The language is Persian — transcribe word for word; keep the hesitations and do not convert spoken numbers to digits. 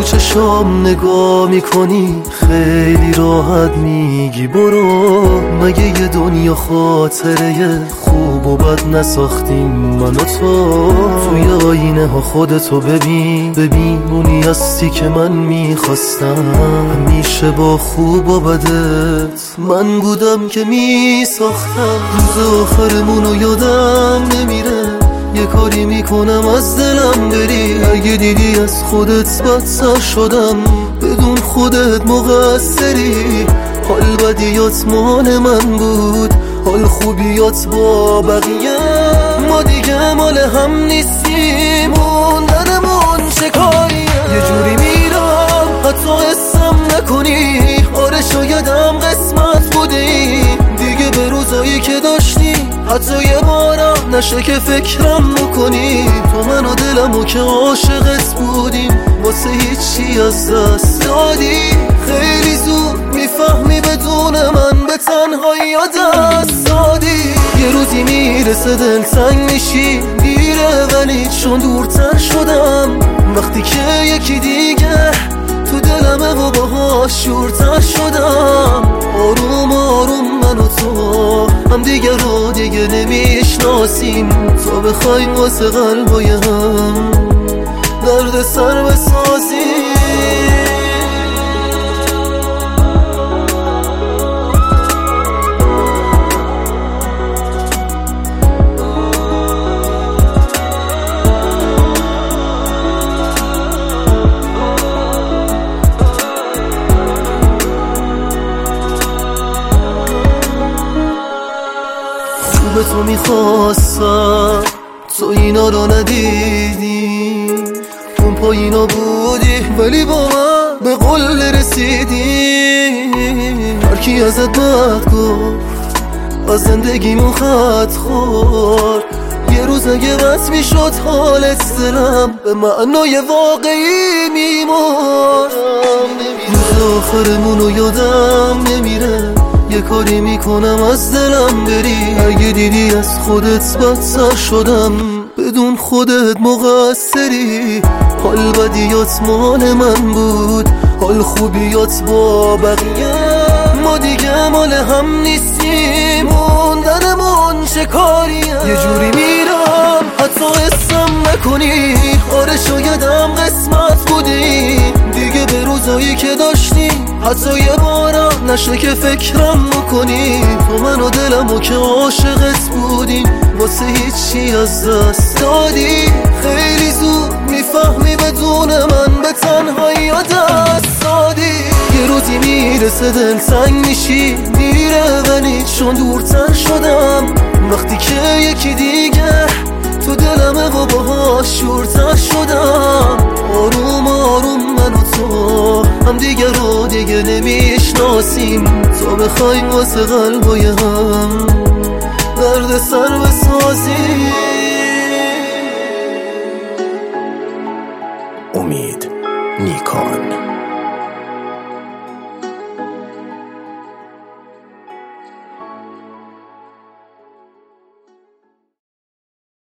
چشام نگاه میکنی خیلی راحت میگی برو. مگه یه دنیا خاطره خوب و بد نساختیم من و تو؟ توی آینه ها خودتو ببین، ببین اونی هستی که من میخواستم. همیشه با خوب و بدت من بودم که میساختم. روز آخرمونو یادم نمیره، یه کاری میکنم از دلم بری. اگه دیدی از خودت بدتر شدم، بدون خودت مقصری. حال بدیات مال من بود، حال خوبیات با بقیه. ما دیگه مال هم نیستیم، موندنمون چه کاریه؟ یه جوری میرم حتی اسم نکنی. آره شایدم قسمت بودی دیگه به روزایی که داشتی. حتی یه بارم نشه که فکرم بکنی تو من و دلمو که عاشقت بودیم. واسه هیچی از دست دادی، خیلی زود میفهمی بدون من به تنهایی دست دادی. یه روزی میرسه دل تنگ میشی دیره، ولی چون دورتر شدم وقتی که یکی دیگه تو دلمه و باهاش شورتر شدم. آروم آروم من و تو هم دیگه رو دیگه نمیشناسیم. تا بخوایم واسه قلبای هم درد سر بسازیم. به تو میخواستم تو اینا رو ندیدی، اون پایینا بودی ولی با من به قول رسیدی. هرکی ازت بد گفت از زندگیمون خط خورد. یه روز اگه بس میشد حالت دلم به معنای واقعی میمرد. روز آخرمونو یادم نمیره، یه کاری میکنم از دلم بری. اگه دیدی از خودت بدتر شدم، بدون خودت مقصری. حال بدیات مال من بود، حال خوبیات با بقیه. ما دیگه مال هم نیستیم، موندنمون چه کاریه؟ یه جوری میرم حتی اسم نکنی. آره شایدم قسمت بودی دیگه به روزایی که داشتی. حتی یه بارم نشه که فکرم بکنی تو من و دلمو که عاشقت بودیم. واسه هیچی از دست دادی، خیلی زود میفهمی بدون من به تنهایی دست دادی. یه روزی میرسه دل تنگ میشی میره، ولی چون دورتر شدم وقتی که یکی دیگه تو دلمه و باهاش شورتر شدم. آروم آروم من و تو هم دیگه رو دیگه نمیشناسیم. تا بخوایم واسه قلبای هم درد سر بسازیم. امید نیکان.